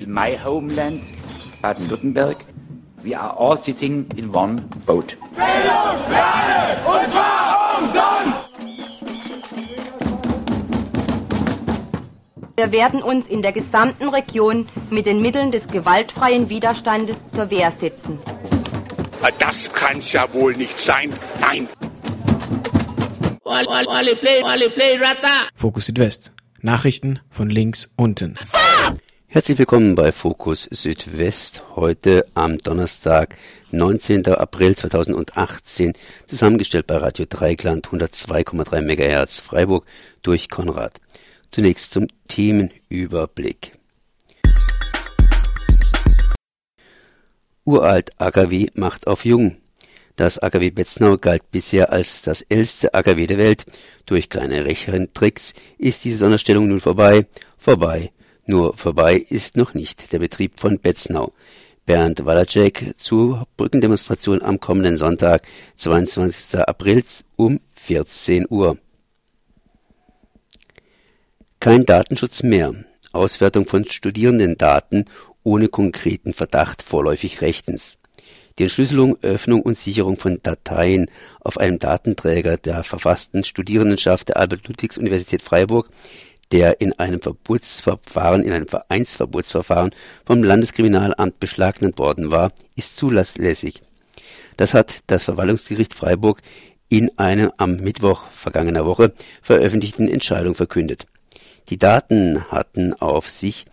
in my homeland, Baden-Württemberg, we are all sitting in one boat. Bildung für alle, und zwar umsonst! Wir werden uns in der gesamten Region mit den Mitteln des gewaltfreien Widerstandes zur Wehr setzen. Das kann's ja wohl nicht sein. Nein. Fokus Südwest. Nachrichten von links unten. Herzlich willkommen bei Fokus Südwest. Heute am Donnerstag, 19. April 2018. Zusammengestellt bei Radio Dreieckland 102,3 MHz Freiburg durch Konrad. Zunächst zum Themenüberblick. Uralt AKW macht auf jung. Das AKW Betznau galt bisher als das älteste AKW der Welt. Durch kleine Rechentricks ist diese Sonderstellung nun vorbei. Nur vorbei ist noch nicht der Betrieb von Betznau. Bernd Walacek zur Brückendemonstration am kommenden Sonntag, 22. April um 14 Uhr. Kein Datenschutz mehr. Auswertung von Studierendendaten ohne konkreten Verdacht vorläufig rechtens. Die Entschlüsselung, Öffnung und Sicherung von Dateien auf einem Datenträger der verfassten Studierendenschaft der Albert-Ludwigs-Universität Freiburg, der in einem Vereinsverbotsverfahren vom Landeskriminalamt beschlagnahmt worden war, ist zulässig. Das hat das Verwaltungsgericht Freiburg in einer am Mittwoch vergangener Woche veröffentlichten Entscheidung verkündet. Die Daten hatten sich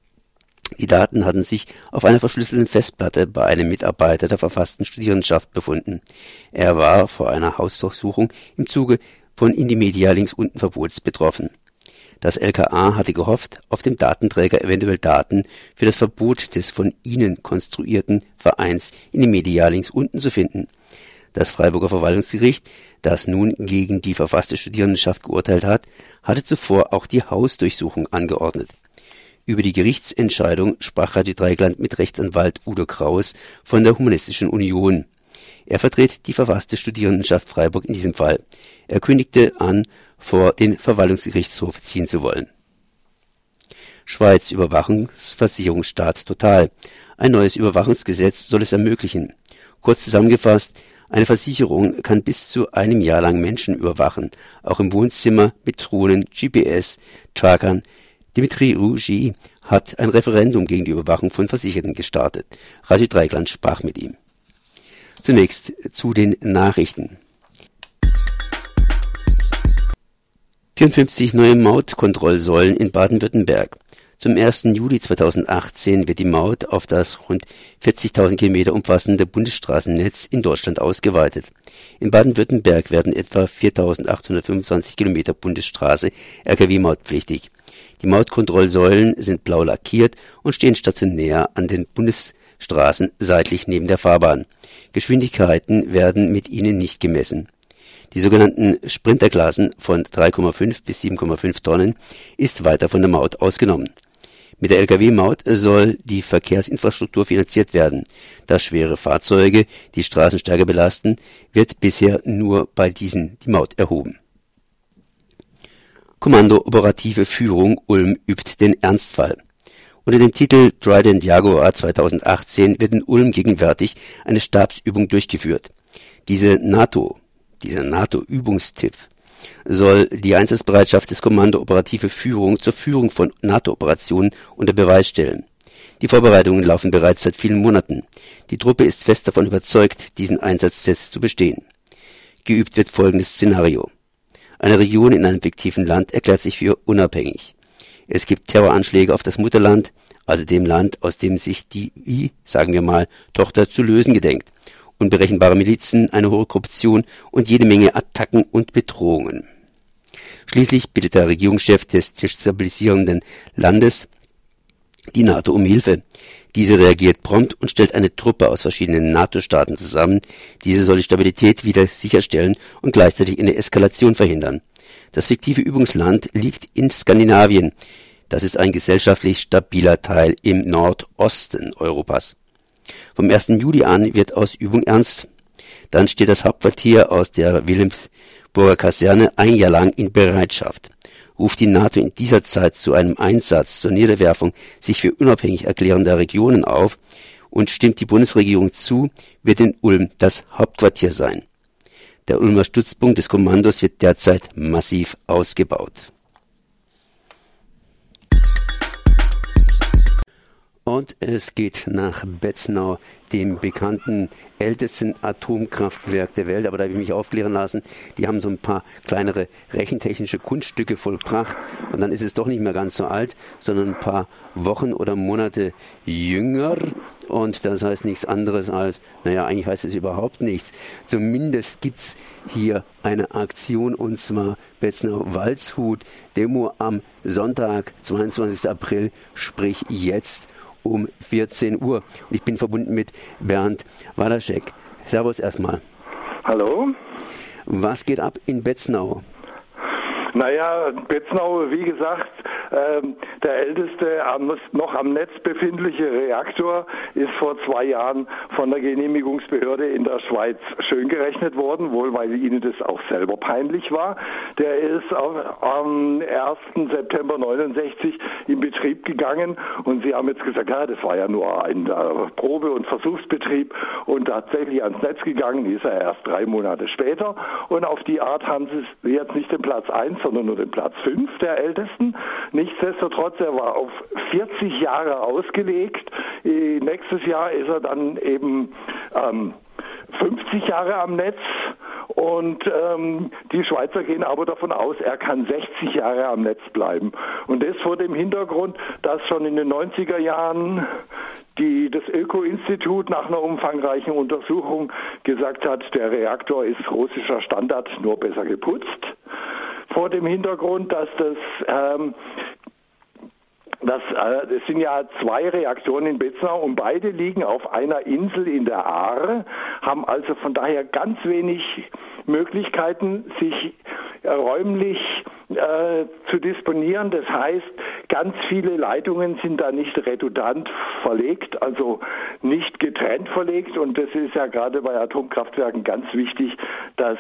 auf einer verschlüsselten Festplatte bei einem Mitarbeiter der verfassten Studierendenschaft befunden. Er war vor einer Hausdurchsuchung im Zuge von in die Media links unten Verbots betroffen. Das LKA hatte gehofft, auf dem Datenträger eventuell Daten für das Verbot des von ihnen konstruierten Vereins in die Media links unten zu finden. Das Freiburger Verwaltungsgericht, das nun gegen die verfasste Studierendenschaft geurteilt hat, hatte zuvor auch die Hausdurchsuchung angeordnet. Über die Gerichtsentscheidung sprach Radio Dreieckland mit Rechtsanwalt Udo Kraus von der Humanistischen Union. Er vertritt die verfasste Studierendenschaft Freiburg in diesem Fall. Er kündigte an, vor den Verwaltungsgerichtshof ziehen zu wollen. Schweiz Überwachungsversicherungsstaat total. Ein neues Überwachungsgesetz soll es ermöglichen. Kurz zusammengefasst, eine Versicherung kann bis zu einem Jahr lang Menschen überwachen, auch im Wohnzimmer mit Drohnen, GPS-Trackern. Dimitri Rougy hat ein Referendum gegen die Überwachung von Versicherten gestartet. Radio Dreieckland sprach mit ihm. Zunächst zu den Nachrichten. 54 neue Mautkontrollsäulen in Baden-Württemberg. Zum 1. Juli 2018 wird die Maut auf das rund 40.000 Kilometer umfassende Bundesstraßennetz in Deutschland ausgeweitet. In Baden-Württemberg werden etwa 4.825 Kilometer Bundesstraße Lkw-mautpflichtig. Die Mautkontrollsäulen sind blau lackiert und stehen stationär an den Bundesstraßen seitlich neben der Fahrbahn. Geschwindigkeiten werden mit ihnen nicht gemessen. Die sogenannten Sprinterklassen von 3,5 bis 7,5 Tonnen ist weiter von der Maut ausgenommen. Mit der Lkw-Maut soll die Verkehrsinfrastruktur finanziert werden. Da schwere Fahrzeuge die Straßen stärker belasten, wird bisher nur bei diesen die Maut erhoben. Kommando Operative Führung Ulm übt den Ernstfall. Unter dem Titel Trident Jaguar 2018 wird in Ulm gegenwärtig eine Stabsübung durchgeführt. Dieser NATO-Übungstipp soll die Einsatzbereitschaft des Kommando Operative Führung zur Führung von NATO-Operationen unter Beweis stellen. Die Vorbereitungen laufen bereits seit vielen Monaten. Die Truppe ist fest davon überzeugt, diesen Einsatztest zu bestehen. Geübt wird folgendes Szenario. Eine Region in einem fiktiven Land erklärt sich für unabhängig. Es gibt Terroranschläge auf das Mutterland, also dem Land, aus dem sich die, sagen wir mal, Tochter zu lösen gedenkt. Unberechenbare Milizen, eine hohe Korruption und jede Menge Attacken und Bedrohungen. Schließlich bittet der Regierungschef des destabilisierenden Landes die NATO um Hilfe. Diese reagiert prompt und stellt eine Truppe aus verschiedenen NATO-Staaten zusammen. Diese soll die Stabilität wieder sicherstellen und gleichzeitig eine Eskalation verhindern. Das fiktive Übungsland liegt in Skandinavien. Das ist ein gesellschaftlich stabiler Teil im Nordosten Europas. Vom 1. Juli an wird aus Übung ernst. Dann steht das Hauptquartier aus der Wilhelmsburger Kaserne ein Jahr lang in Bereitschaft. ruft die NATO in dieser Zeit zu einem Einsatz zur Niederwerfung sich für unabhängig erklärender Regionen auf und stimmt die Bundesregierung zu, wird in Ulm das Hauptquartier sein. Der Ulmer Stützpunkt des Kommandos wird derzeit massiv ausgebaut. Und es geht nach Betznau, dem bekannten ältesten Atomkraftwerk der Welt. Aber da habe ich mich aufklären lassen, die haben so ein paar kleinere rechentechnische Kunststücke vollbracht. Und dann ist es doch nicht mehr ganz so alt, sondern ein paar Wochen oder Monate jünger. Und das heißt nichts anderes als, eigentlich heißt es überhaupt nichts. Zumindest gibt's hier eine Aktion, und zwar Betznau-Waldshut, Demo am Sonntag, 22. April, sprich jetzt um 14 Uhr. Und ich bin verbunden mit Bernd Walaschek. Servus erstmal. Hallo. Was geht ab in Betznau? Betznau, wie gesagt, der älteste noch am Netz befindliche Reaktor ist vor 2 Jahren von der Genehmigungsbehörde in der Schweiz schön gerechnet worden, wohl weil ihnen das auch selber peinlich war. Der ist am 1. September 69 in Betrieb gegangen und sie haben jetzt gesagt, das war ja nur ein Probe- und Versuchsbetrieb, und tatsächlich ans Netz gegangen ist er erst 3 Monate später, und auf die Art haben sie jetzt nicht den Platz 1, sondern nur den Platz 5 der ältesten. Nichtsdestotrotz, er war auf 40 Jahre ausgelegt. Nächstes Jahr ist er dann eben 50 Jahre am Netz, und die Schweizer gehen aber davon aus, er kann 60 Jahre am Netz bleiben. Und das vor dem Hintergrund, dass schon in den 90er Jahren das Öko-Institut nach einer umfangreichen Untersuchung gesagt hat, der Reaktor ist russischer Standard, nur besser geputzt. Vor dem Hintergrund, dass es sind ja 2 Reaktoren in Betznau und beide liegen auf einer Insel in der Aare, haben also von daher ganz wenig Möglichkeiten, sich räumlich zu disponieren. Das heißt, ganz viele Leitungen sind da nicht redundant verlegt, also nicht getrennt verlegt, und das ist ja gerade bei Atomkraftwerken ganz wichtig, dass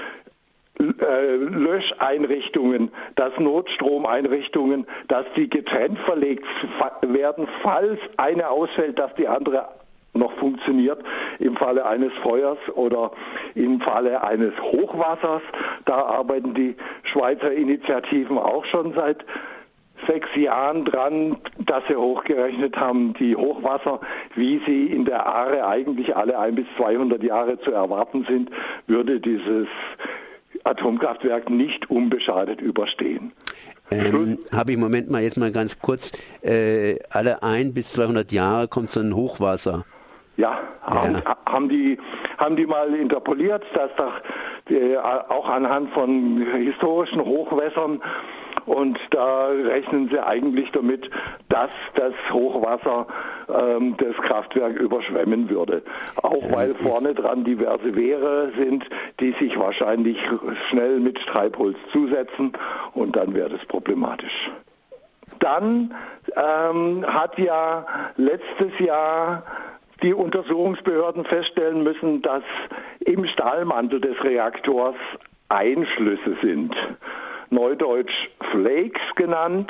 Löscheinrichtungen, dass Notstromeinrichtungen, dass die getrennt verlegt werden, falls eine ausfällt, dass die andere noch funktioniert im Falle eines Feuers oder im Falle eines Hochwassers. Da arbeiten die Schweizer Initiativen auch schon seit 6 Jahren dran, dass sie hochgerechnet haben, die Hochwasser, wie sie in der Aare eigentlich alle 100 bis 200 Jahre zu erwarten sind, würde dieses Atomkraftwerk nicht unbeschadet überstehen. Habe ich im Moment jetzt mal ganz kurz, alle 100 bis 200 Jahre kommt so ein Hochwasser. Ja, haben die mal interpoliert, dass doch auch anhand von historischen Hochwässern, und da rechnen sie eigentlich damit, dass das Hochwasser das Kraftwerk überschwemmen würde. Auch weil vorne dran diverse Wehre sind, die sich wahrscheinlich schnell mit Treibholz zusetzen, und dann wäre das problematisch. Dann hat ja letztes Jahr die Untersuchungsbehörden feststellen müssen, dass im Stahlmantel des Reaktors Einschlüsse sind, neudeutsch Flakes genannt,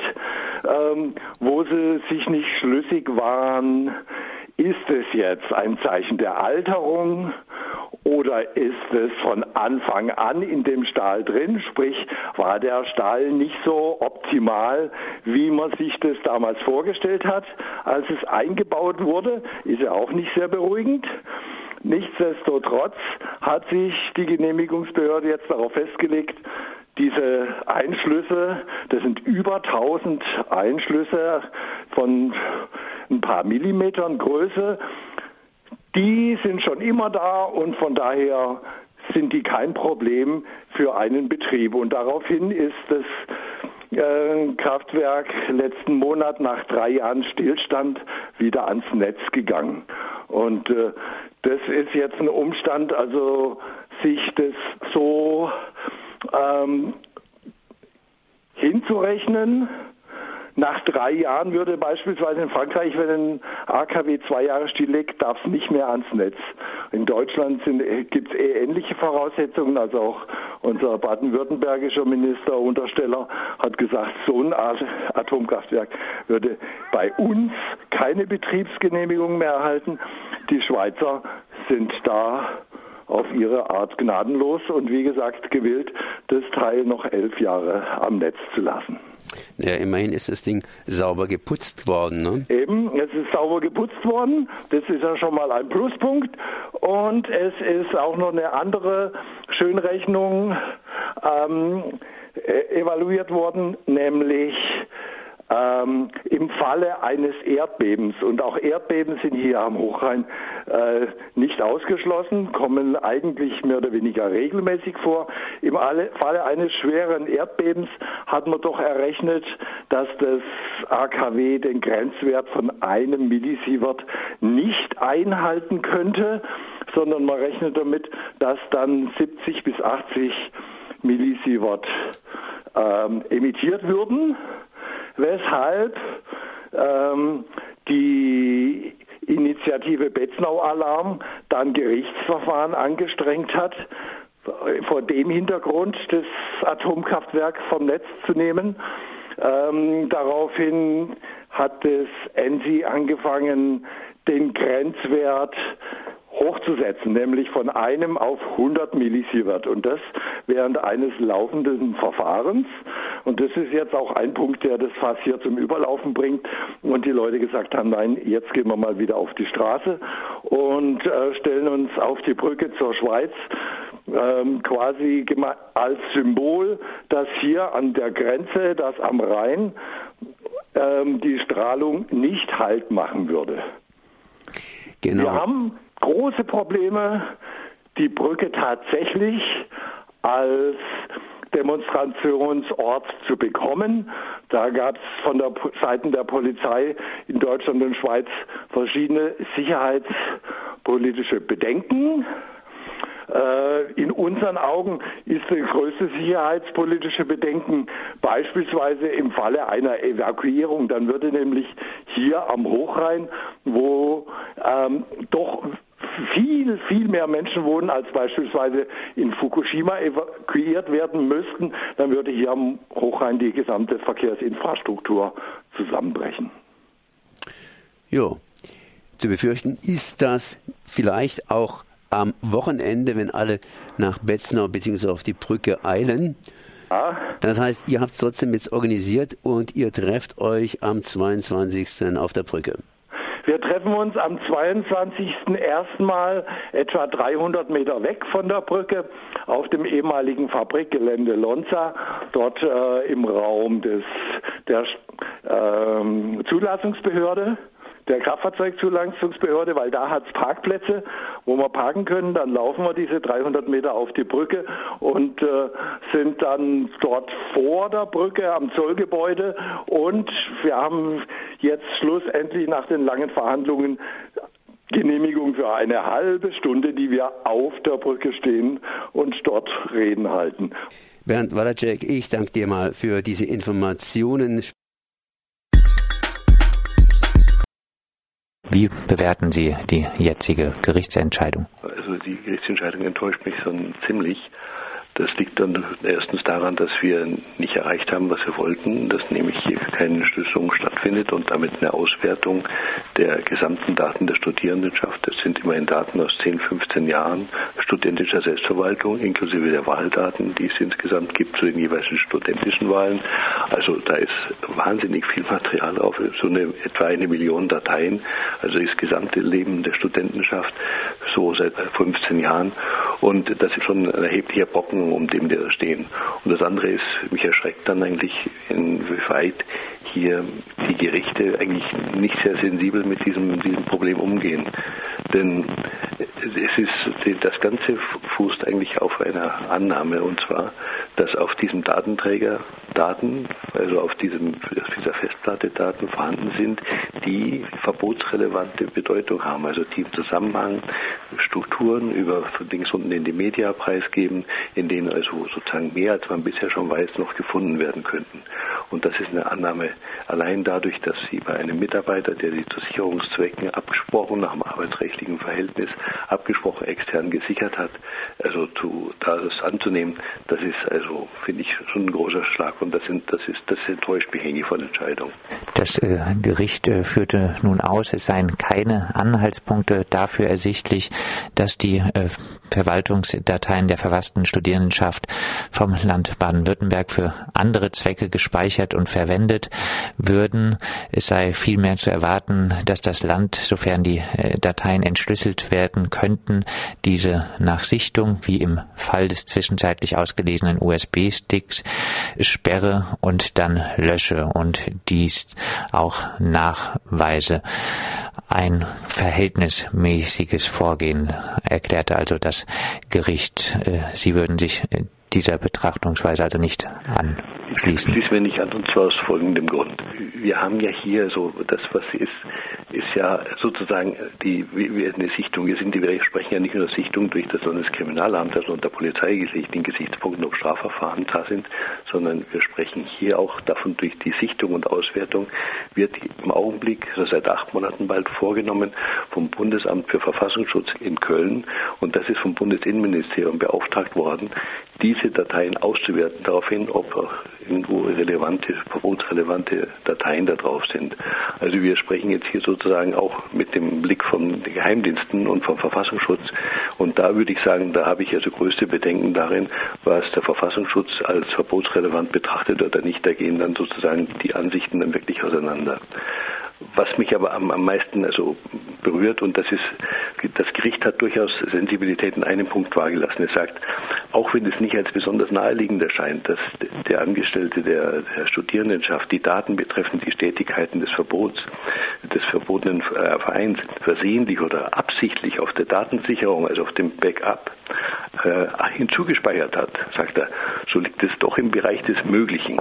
wo sie sich nicht schlüssig waren, ist es jetzt ein Zeichen der Alterung oder ist es von Anfang an in dem Stahl drin, sprich war der Stahl nicht so optimal, wie man sich das damals vorgestellt hat, als es eingebaut wurde, ist ja auch nicht sehr beruhigend. Nichtsdestotrotz hat sich die Genehmigungsbehörde jetzt darauf festgelegt, diese Einschlüsse, das sind über 1000 Einschlüsse von ein paar Millimetern Größe, die sind schon immer da und von daher sind die kein Problem für einen Betrieb. Und daraufhin ist das Kraftwerk letzten Monat nach 3 Jahren Stillstand wieder ans Netz gegangen. Und das ist jetzt ein Umstand, also sich das so hinzurechnen, nach 3 Jahren würde beispielsweise in Frankreich, wenn ein AKW 2 Jahre stilllegt, darf es nicht mehr ans Netz. In Deutschland gibt es ähnliche Voraussetzungen. Also auch unser baden-württembergischer Minister Untersteller hat gesagt, so ein Atomkraftwerk würde bei uns keine Betriebsgenehmigung mehr erhalten. Die Schweizer sind da auf ihre Art gnadenlos und wie gesagt gewillt, das Teil noch 11 Jahre am Netz zu lassen. Ja, immerhin ist das Ding sauber geputzt worden, ne? Eben, es ist sauber geputzt worden. Das ist ja schon mal ein Pluspunkt. Und es ist auch noch eine andere Schönrechnung evaluiert worden, nämlich im Falle eines Erdbebens. Und auch Erdbeben sind hier am Hochrhein nicht ausgeschlossen, kommen eigentlich mehr oder weniger regelmäßig vor. Im Falle eines schweren Erdbebens hat man doch errechnet, dass das AKW den Grenzwert von 1 Millisievert nicht einhalten könnte, sondern man rechnet damit, dass dann 70 bis 80 Millisievert emittiert würden, weshalb die Initiative Betznau-Alarm dann Gerichtsverfahren angestrengt hat, vor dem Hintergrund das Atomkraftwerk vom Netz zu nehmen. Daraufhin hat das ENSI angefangen, den Grenzwert hochzusetzen, nämlich von 1 auf 100 Millisievert und das während eines laufenden Verfahrens. Und das ist jetzt auch ein Punkt, der das Fass hier zum Überlaufen bringt und die Leute gesagt haben, nein, jetzt gehen wir mal wieder auf die Straße und stellen uns auf die Brücke zur Schweiz, quasi als Symbol, dass hier an der Grenze, dass am Rhein die Strahlung nicht Halt machen würde. Genau. Wir haben große Probleme, die Brücke tatsächlich als Demonstrationsort zu bekommen. Da gab es von der Seiten der Polizei in Deutschland und Schweiz verschiedene sicherheitspolitische Bedenken. In unseren Augen ist das größte sicherheitspolitische Bedenken beispielsweise im Falle einer Evakuierung. Dann würde nämlich hier am Hochrhein, wo doch viel mehr Menschen wohnen, als beispielsweise in Fukushima evakuiert werden müssten, dann würde hier am Hochrhein die gesamte Verkehrsinfrastruktur zusammenbrechen. Jo, zu befürchten ist das vielleicht auch am Wochenende, wenn alle nach Betznau bzw. auf die Brücke eilen. Ja. Das heißt, ihr habt es trotzdem jetzt organisiert und ihr trefft euch am 22. auf der Brücke. Wir treffen uns am 22. erstmal etwa 300 Meter weg von der Brücke auf dem ehemaligen Fabrikgelände Lonza, dort im Raum der Zulassungsbehörde, der Kraftfahrzeugzulassungsbehörde, weil da hat es Parkplätze, wo wir parken können. Dann laufen wir diese 300 Meter auf die Brücke und sind dann dort vor der Brücke am Zollgebäude. Und wir haben jetzt schlussendlich nach den langen Verhandlungen Genehmigung für eine halbe Stunde, die wir auf der Brücke stehen und dort Reden halten. Bernd Walacek, ich danke dir mal für diese Informationen. Wie bewerten Sie die jetzige Gerichtsentscheidung? Also die Gerichtsentscheidung enttäuscht mich schon ziemlich. Das liegt dann erstens daran, dass wir nicht erreicht haben, was wir wollten, dass nämlich hier keine Schlüsselung stattfindet und damit eine Auswertung der gesamten Daten der Studierendenschaft. Das sind immerhin Daten aus 10, 15 Jahren studentischer Selbstverwaltung, inklusive der Wahldaten, die es insgesamt gibt zu den jeweiligen studentischen Wahlen. Also da ist wahnsinnig viel Material auf, so etwa 1 Million Dateien, also das gesamte Leben der Studentenschaft, so seit 15 Jahren. Und das ist schon ein erheblicher Brocken, um dem wir stehen. Und das andere ist, mich erschreckt dann eigentlich, inwieweit hier die Gerichte eigentlich nicht sehr sensibel mit diesem Problem umgehen. Denn das Ganze fußt eigentlich auf einer Annahme, und zwar, dass auf diesem Datenträger Daten, also auf dieser Festplatte Daten vorhanden sind, die verbotsrelevante Bedeutung haben, also die im Zusammenhang Strukturen über von links unten in die Media preisgeben, in denen also sozusagen mehr, als man bisher schon weiß, noch gefunden werden könnten. Und das ist eine Annahme allein dadurch, dass sie bei einem Mitarbeiter, der sie zu Sicherungszwecken abgesprochen, nach dem arbeitsrechtlichen Verhältnis abgesprochen extern gesichert hat, also das anzunehmen, das ist also, finde ich, schon ein großer Schlag und das enttäuscht mich eigentlich von Entscheidung. Das Gericht führte nun aus, es seien keine Anhaltspunkte dafür ersichtlich, dass die Verwaltungsdateien der verfassten Studierendenschaft vom Land Baden-Württemberg für andere Zwecke gespeichert und verwendet würden. Es sei vielmehr zu erwarten, dass das Land, sofern die Dateien entschlüsselt werden könnten, diese nach Sichtung, wie im Fall des zwischenzeitlich ausgelesenen USB-Sticks, sperre und dann lösche und dies auch nachweise. Ein verhältnismäßiges Vorgehen, erklärte also das Gericht. Sie würden sich dieser Betrachtungsweise also nicht anschließen. Ich schließe mir nicht an, und zwar aus folgendem Grund. Wir haben ja hier so, das was ist ja sozusagen eine Sichtung. Wir sprechen ja nicht nur Sichtung durch das Landeskriminalamt, also unter polizeirechtlichen Gesichtspunkten, ob Strafverfahren da sind, sondern wir sprechen hier auch davon, durch die Sichtung und Auswertung wird im Augenblick, also seit 8 Monaten bald, vorgenommen vom Bundesamt für Verfassungsschutz in Köln, und das ist vom Bundesinnenministerium beauftragt worden, diese Dateien auszuwerten, daraufhin, ob auch irgendwo verbotsrelevante Dateien da drauf sind. Also wir sprechen jetzt hier sozusagen auch mit dem Blick von den Geheimdiensten und vom Verfassungsschutz, und da würde ich sagen, da habe ich also größte Bedenken darin, was der Verfassungsschutz als verbotsrelevant betrachtet oder nicht. Da gehen dann sozusagen die Ansichten dann wirklich auseinander. Was mich aber am meisten also berührt, und das Gericht hat durchaus Sensibilität in einem Punkt wahrgelassen. Es sagt, auch wenn es nicht als besonders naheliegend erscheint, dass der Angestellte der Studierendenschaft die Daten betreffend die Stetigkeiten des Verbots, des verbotenen Vereins versehentlich oder absichtlich auf der Datensicherung, also auf dem Backup, hinzugespeichert hat, sagt er, so liegt es doch im Bereich des Möglichen.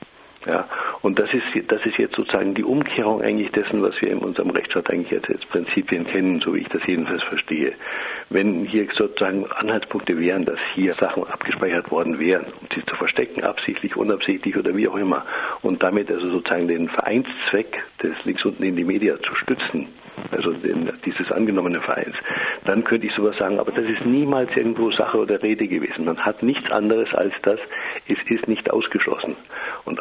Ja, und das ist jetzt sozusagen die Umkehrung eigentlich dessen, was wir in unserem Rechtsstaat eigentlich jetzt als Prinzipien kennen, so wie ich das jedenfalls verstehe. Wenn hier sozusagen Anhaltspunkte wären, dass hier Sachen abgespeichert worden wären, um sie zu verstecken, absichtlich, unabsichtlich oder wie auch immer, und damit also sozusagen den Vereinszweck des links unten in die Media zu stützen, also dieses angenommenen Vereins, dann könnte ich sowas sagen, aber das ist niemals irgendwo Sache oder Rede gewesen. Man hat nichts anderes als das, es ist nicht ausgeschlossen. Und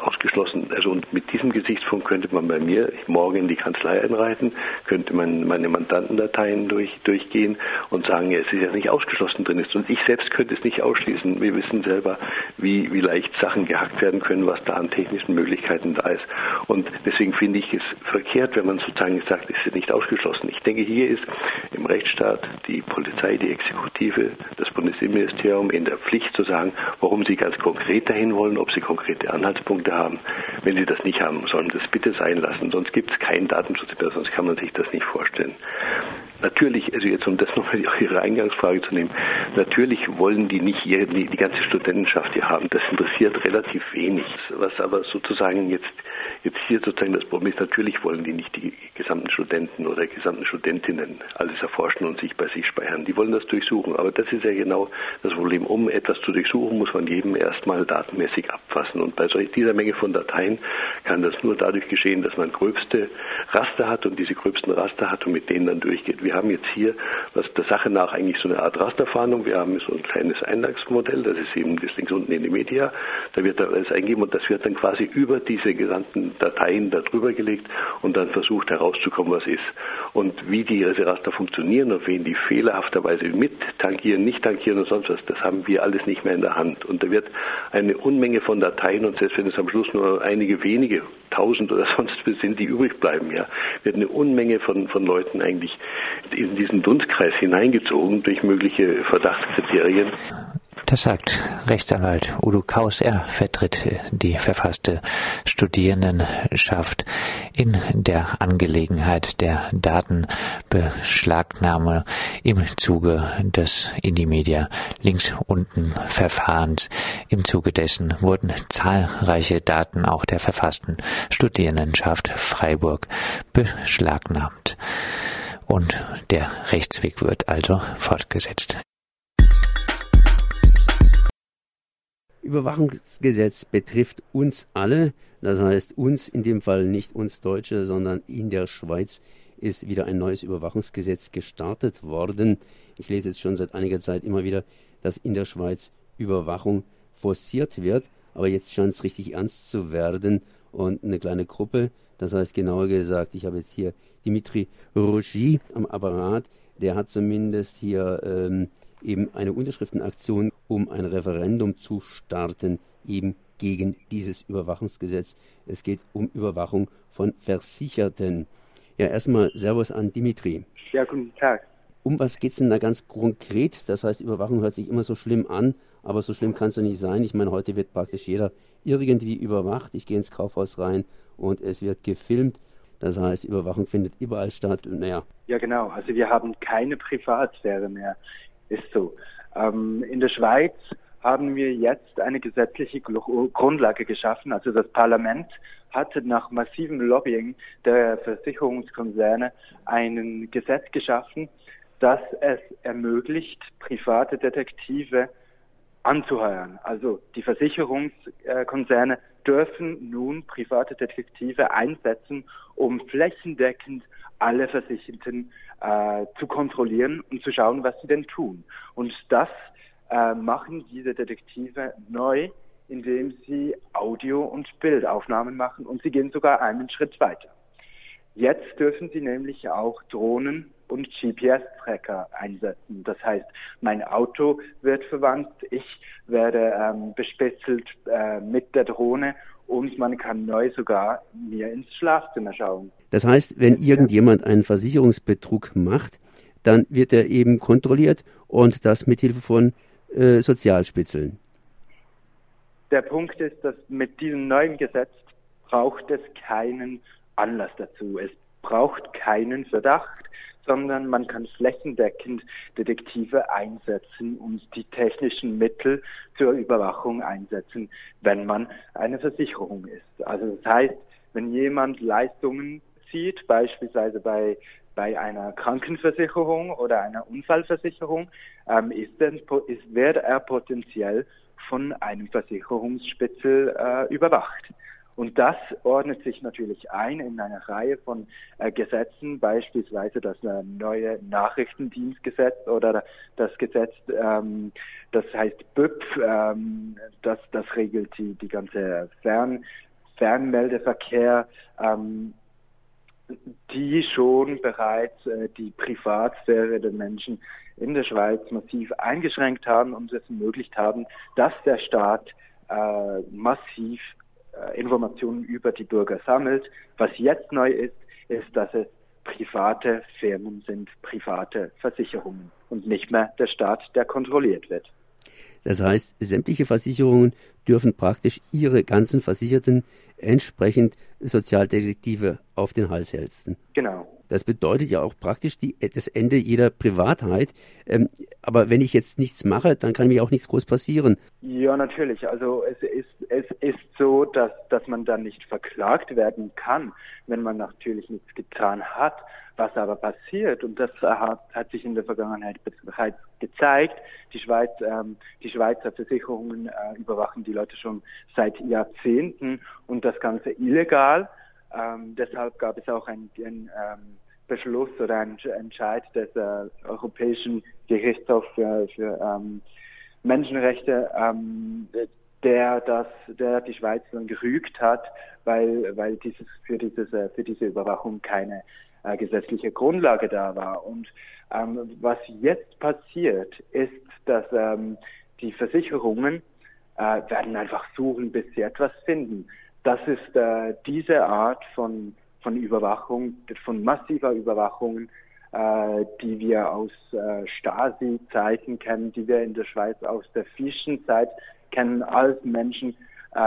und mit diesem Gesichtspunkt könnte man bei mir morgen in die Kanzlei einreiten, könnte man meine Mandantendateien durchgehen und sagen, ja, es ist ja nicht ausgeschlossen drin ist. Und ich selbst könnte es nicht ausschließen. Wir wissen selber, wie leicht Sachen gehackt werden können, was da an technischen Möglichkeiten da ist. Und deswegen finde ich es verkehrt, wenn man sozusagen sagt, es ist nicht ausgeschlossen. Ich denke, hier ist im Rechtsstaat die Polizei, die Exekutive, das Bundesinnenministerium in der Pflicht zu sagen, warum sie ganz konkret dahin wollen, ob sie konkrete Anhaltspunkte haben. Wenn sie das nicht haben, sollen sie das bitte sein lassen, sonst gibt es keinen Datenschutz mehr, sonst kann man sich das nicht vorstellen. Natürlich, also jetzt um das nochmal Ihre Eingangsfrage zu nehmen, natürlich wollen die nicht die ganze Studentenschaft hier haben. Das interessiert relativ wenig. Was aber sozusagen jetzt hier sozusagen das Problem ist, natürlich wollen die nicht die gesamten Studenten oder gesamten Studentinnen alles erforschen und sich bei sich speichern. Die wollen das durchsuchen. Aber das ist ja genau das Problem. Um etwas zu durchsuchen, muss man jedem erstmal datenmäßig abfassen. Und bei dieser Menge von Dateien kann das nur dadurch geschehen, dass man gröbste Raster hat und diese gröbsten Raster hat und mit denen dann durchgeht. Wir haben jetzt hier, was der Sache nach eigentlich so eine Art Rasterfahndung. Wir haben so ein kleines Einlagsmodell, das ist eben das links unten in die Media. Da wird da alles eingegeben und das wird dann quasi über diese gesamten Dateien da drüber gelegt und dann versucht herauszukommen, was ist. Und wie diese Raster funktionieren und wen die fehlerhafterweise mit tangieren, nicht tangieren und sonst was, das haben wir alles nicht mehr in der Hand. Und da wird eine Unmenge von Dateien, und selbst wenn es am Schluss nur einige wenige, 1000 oder sonst was sind, die übrig bleiben, ja, wird eine Unmenge von Leuten eigentlich in diesen Dunstkreis hineingezogen durch mögliche Verdachtskriterien. Das sagt Rechtsanwalt Udo Kaus. Er vertritt die verfasste Studierendenschaft in der Angelegenheit der Datenbeschlagnahme im Zuge des Indimedia links unten Verfahrens. Im Zuge dessen wurden zahlreiche Daten auch der verfassten Studierendenschaft Freiburg beschlagnahmt. Und der Rechtsweg wird also fortgesetzt. Überwachungsgesetz betrifft uns alle, das heißt uns in dem Fall nicht uns Deutsche, sondern in der Schweiz ist wieder ein neues Überwachungsgesetz gestartet worden. Ich lese jetzt schon seit einiger Zeit immer wieder, dass in der Schweiz Überwachung forciert wird, aber jetzt scheint es richtig ernst zu werden und eine kleine Gruppe, das heißt genauer gesagt, ich habe jetzt hier Dimitri Rougy am Apparat, der hat zumindest hier eben eine Unterschriftenaktion, um ein Referendum zu starten, eben gegen dieses Überwachungsgesetz. Es geht um Überwachung von Versicherten. Ja, erstmal Servus an Dimitri. Ja, guten Tag. Um was geht es denn da ganz konkret? Das heißt, Überwachung hört sich immer so schlimm an, aber so schlimm kann es ja nicht sein. Ich meine, heute wird praktisch jeder irgendwie überwacht. Ich gehe ins Kaufhaus rein und es wird gefilmt. Das heißt, Überwachung findet überall statt. Naja. Ja, genau. Also wir haben keine Privatsphäre mehr. Ist so. In der Schweiz haben wir jetzt eine gesetzliche Grundlage geschaffen. Also das Parlament hatte nach massivem Lobbying der Versicherungskonzerne ein Gesetz geschaffen, das es ermöglicht, private Detektive anzuheuern. Also die Versicherungskonzerne dürfen nun private Detektive einsetzen, um flächendeckend alle Versicherten zu kontrollieren und zu schauen, was sie denn tun. Und das machen diese Detektive neu, indem sie Audio- und Bildaufnahmen machen, und sie gehen sogar einen Schritt weiter. Jetzt dürfen sie nämlich auch Drohnen und GPS-Tracker einsetzen. Das heißt, mein Auto wird verwandt, ich werde bespitzelt mit der Drohne, und man kann neu sogar mir ins Schlafzimmer schauen. Das heißt, wenn irgendjemand einen Versicherungsbetrug macht, dann wird er eben kontrolliert, und das mit Hilfe von Sozialspitzeln. Der Punkt ist, dass mit diesem neuen Gesetz braucht es keinen Anlass dazu. Es braucht keinen Verdacht, sondern man kann flächendeckend Detektive einsetzen und die technischen Mittel zur Überwachung einsetzen, wenn man eine Versicherung ist. Also das heißt, wenn jemand Leistungen zieht, beispielsweise bei einer Krankenversicherung oder einer Unfallversicherung, wird er potenziell von einem Versicherungsspitzel überwacht. Und das ordnet sich natürlich ein in eine Reihe von Gesetzen, beispielsweise das neue Nachrichtendienstgesetz oder das Gesetz, das heißt BÜP, das regelt die ganze Fernmeldeverkehr, die schon bereits die Privatsphäre der Menschen in der Schweiz massiv eingeschränkt haben und es ermöglicht haben, dass der Staat massiv Informationen über die Bürger sammelt. Was jetzt neu ist, dass es private Firmen sind, private Versicherungen und nicht mehr der Staat, der kontrolliert wird. Das heißt, sämtliche Versicherungen dürfen praktisch ihre ganzen Versicherten entsprechend Sozialdetektive auf den Hals hältsen. Genau. Das bedeutet ja auch praktisch das Ende jeder Privatheit. Aber wenn ich jetzt nichts mache, dann kann mir auch nichts groß passieren. Ja, natürlich. Also es ist so, dass man dann nicht verklagt werden kann, wenn man natürlich nichts getan hat. Was aber passiert, und das hat sich in der Vergangenheit bereits gezeigt, die Schweizer Versicherungen überwachen die Leute schon seit Jahrzehnten und das Ganze illegal. Deshalb gab es auch einen Beschluss oder einen Entscheid des Europäischen Gerichtshofs für Menschenrechte, der die Schweiz dann gerügt hat, weil für diese Überwachung keine gesetzliche Grundlage da war. Und was jetzt passiert, ist, dass die Versicherungen werden einfach suchen, bis sie etwas finden. Das ist diese Art von Überwachung, von massiver Überwachung, die wir aus Stasi-Zeiten kennen, die wir in der Schweiz aus der Fischenzeit kennen, als Menschen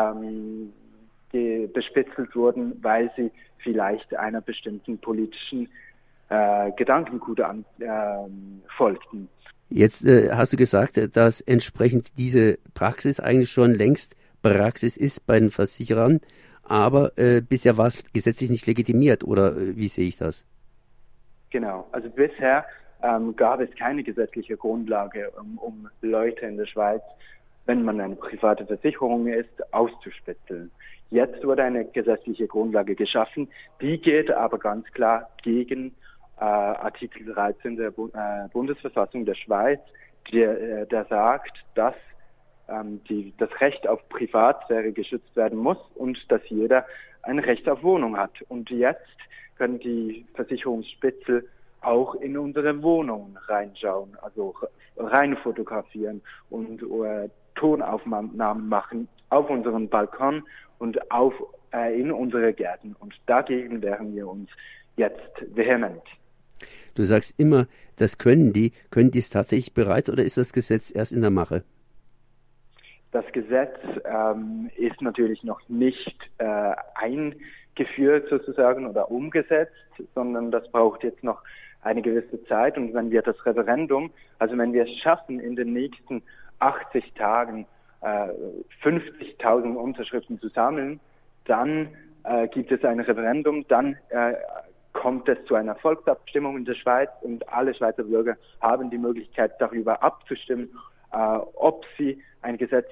bespitzelt wurden, weil sie vielleicht einer bestimmten politischen Gedankengut folgten. Jetzt hast du gesagt, dass entsprechend diese Praxis eigentlich schon längst Praxis ist bei den Versicherern, aber bisher war es gesetzlich nicht legitimiert, oder wie sehe ich das? Genau, also bisher gab es keine gesetzliche Grundlage, um Leute in der Schweiz wenn man eine private Versicherung ist, auszuspitzeln. Jetzt wurde eine gesetzliche Grundlage geschaffen, die geht aber ganz klar gegen Artikel 13 der Bundesverfassung der Schweiz, der sagt, dass das Recht auf Privatsphäre geschützt werden muss und dass jeder ein Recht auf Wohnung hat. Und jetzt können die Versicherungsspitzel auch in unsere Wohnungen reinschauen, also rein fotografieren und Tonaufnahmen machen auf unseren Balkon und in unsere Gärten. Und dagegen wehren wir uns jetzt vehement. Du sagst immer, das können die es tatsächlich bereits oder ist das Gesetz erst in der Mache? Das Gesetz ist natürlich noch nicht eingeführt sozusagen oder umgesetzt, sondern das braucht jetzt noch eine gewisse Zeit. Und wenn wir das Referendum, also wenn wir es schaffen, in den nächsten 80 Tagen 50.000 Unterschriften zu sammeln, dann gibt es ein Referendum, dann kommt es zu einer Volksabstimmung in der Schweiz und alle Schweizer Bürger haben die Möglichkeit, darüber abzustimmen, ob sie ein Gesetz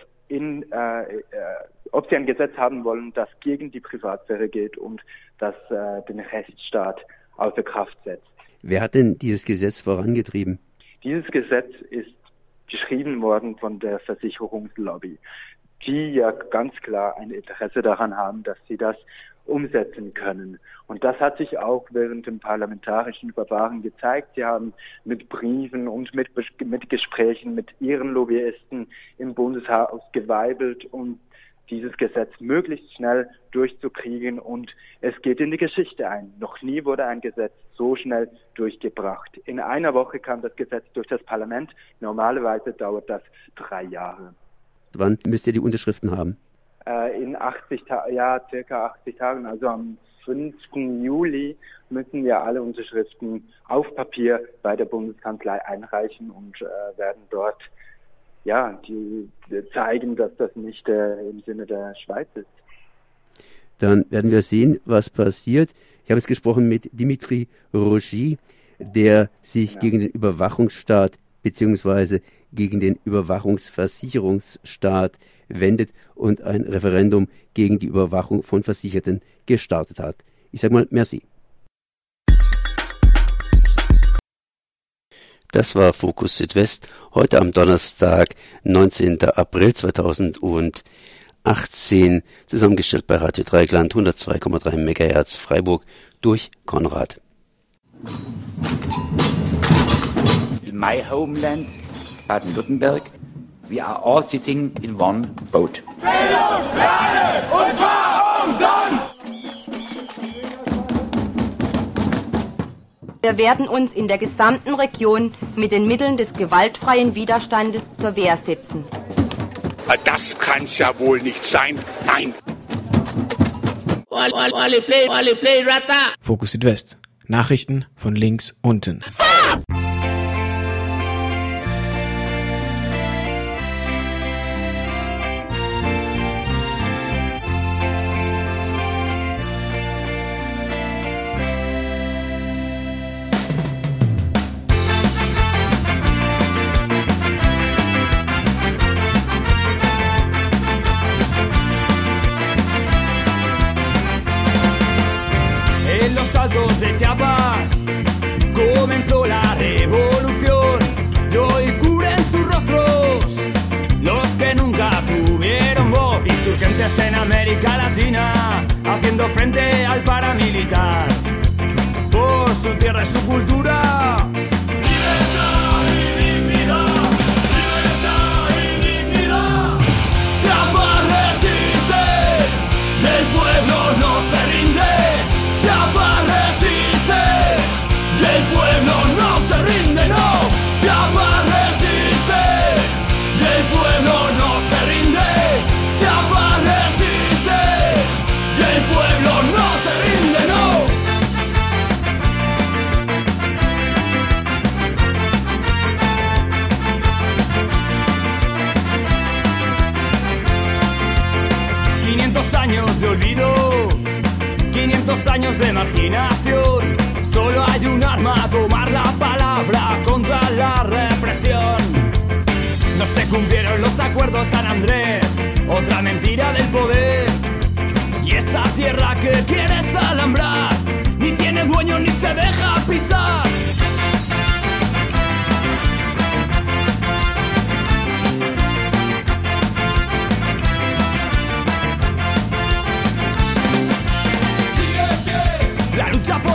haben wollen, das gegen die Privatsphäre geht und das den Rechtsstaat außer Kraft setzt. Wer hat denn dieses Gesetz vorangetrieben? Dieses Gesetz ist geschrieben worden von der Versicherungslobby, die ja ganz klar ein Interesse daran haben, dass sie das umsetzen können. Und das hat sich auch während dem parlamentarischen Verfahren gezeigt. Sie haben mit Briefen und mit Gesprächen mit ihren Lobbyisten im Bundeshaus geweibelt, um dieses Gesetz möglichst schnell durchzukriegen, und es geht in die Geschichte ein. Noch nie wurde ein Gesetz so schnell durchgebracht. In einer Woche kam das Gesetz durch das Parlament. Normalerweise dauert das 3 Jahre. Wann müsst ihr die Unterschriften haben? In circa 80 Tagen, also am 5. Juli müssen wir alle Unterschriften auf Papier bei der Bundeskanzlei einreichen und werden dort die zeigen, dass das nicht im Sinne der Schweiz ist. Dann werden wir sehen, was passiert. Ich habe jetzt gesprochen mit Dimitri Rogy, der sich gegen den Überwachungsstaat bzw. gegen den Überwachungsversicherungsstaat wendet und ein Referendum gegen die Überwachung von Versicherten gestartet hat. Ich sage mal, merci. Das war Fokus Südwest, heute am Donnerstag, 19. April 2018, zusammengestellt bei Radio Dreieckland 102,3 MHz Freiburg durch Konrad. In my homeland, Baden-Württemberg, we are all sitting in one boat. Bildung für alle, und zwar umsonst! Wir werden uns in der gesamten Region mit den Mitteln des gewaltfreien Widerstandes zur Wehr setzen. Das kann's ja wohl nicht sein. Nein! Fokus Südwest. Nachrichten von links unten. De Chiapas comenzó la revolución y hoy cubren sus rostros los que nunca tuvieron voz. Insurgentes en América Latina haciendo frente al paramilitar por su tierra y su cultura. Libertad y dignidad, libertad y dignidad. Chiapas resiste y el pueblo no se rinde. Chiapas resiste y el pueblo no se rinde, no. Chiapas resiste y el pueblo no se rinde. Chiapas resiste y el pueblo no se rinde, no. Años de olvido, 500 años de marginación. Solo hay un arma, tomar la palabra contra la represión. No se cumplieron los acuerdos San Andrés, otra mentira del poder. Y esa tierra que quieres alambrar, ni tiene dueño ni se deja pisar. La lucha por